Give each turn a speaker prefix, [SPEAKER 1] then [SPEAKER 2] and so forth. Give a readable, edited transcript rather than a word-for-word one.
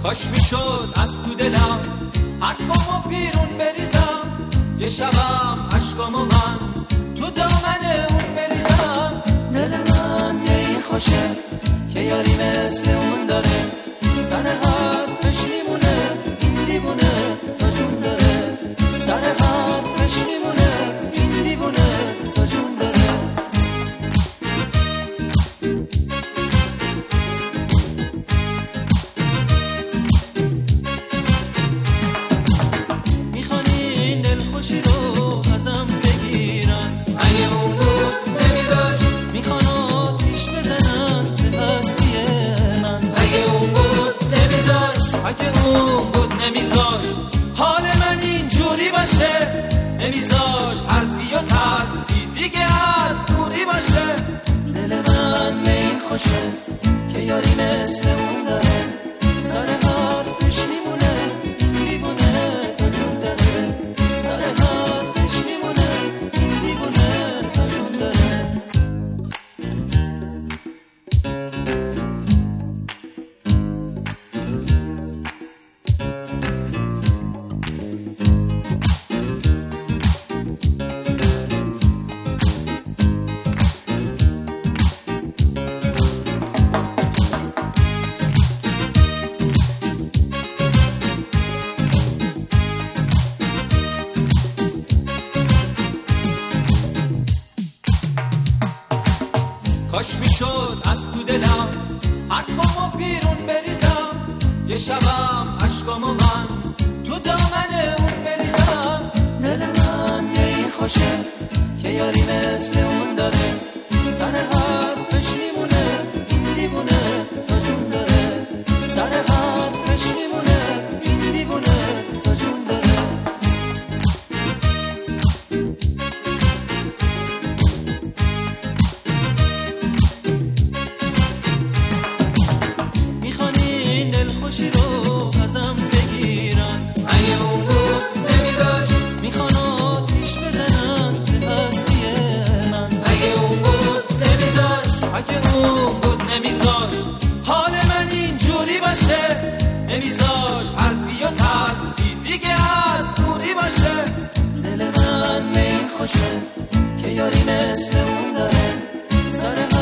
[SPEAKER 1] کاش میشد از تو دلم حرفامو بیرون بریزم، یه شبم عشقامو من تو دامن اون بریزم. دل من یه خوشه که یاری مثل اون داره، سر حرفش میمونه این دیوونه تا جون داره، سر حرفش میمونه این دیوونه تا جون داره. میخوان این دلخوشی رو ازم بگیرن، اگه اون بود نمیذاش. میخوان آتیش بزنن به هستی من، اگه اون بود نمیذاش. اگه اون بود نمیذاش حال من اینجوری باشه، نمیذاش حرفی و ترسی دیگه از دوری باشه. دل من به این خوشه که یاری مثل اون داره، سر حرفش میمونه این دیوونه تا جون داره، سر حرفش میمونه این دیوونه تا جون داره. کاش میشد از تو دلم حرفامو بیرون بریزم، یه شبم عشقامو من تو دامن اون بریزم. دل من یه خوشه که یاری مثل اون داره، سر حرفش میمونه این دیوونه تا جون داره، سر حرفش میمونه این دیوونه تا جون داره. خوشی رو ازم بگیرن، اگه اون بود نمیذاش. میخوان آتیش بزنن به هستی من، اگه اون بود نمیذاش. اگه اون بود نمیذاش حال من اینجوری باشه، نمیذاش حرفی و ترسی دیگه از دوری باشه. دل من به این خوشه که یاری مثل اون داره، سر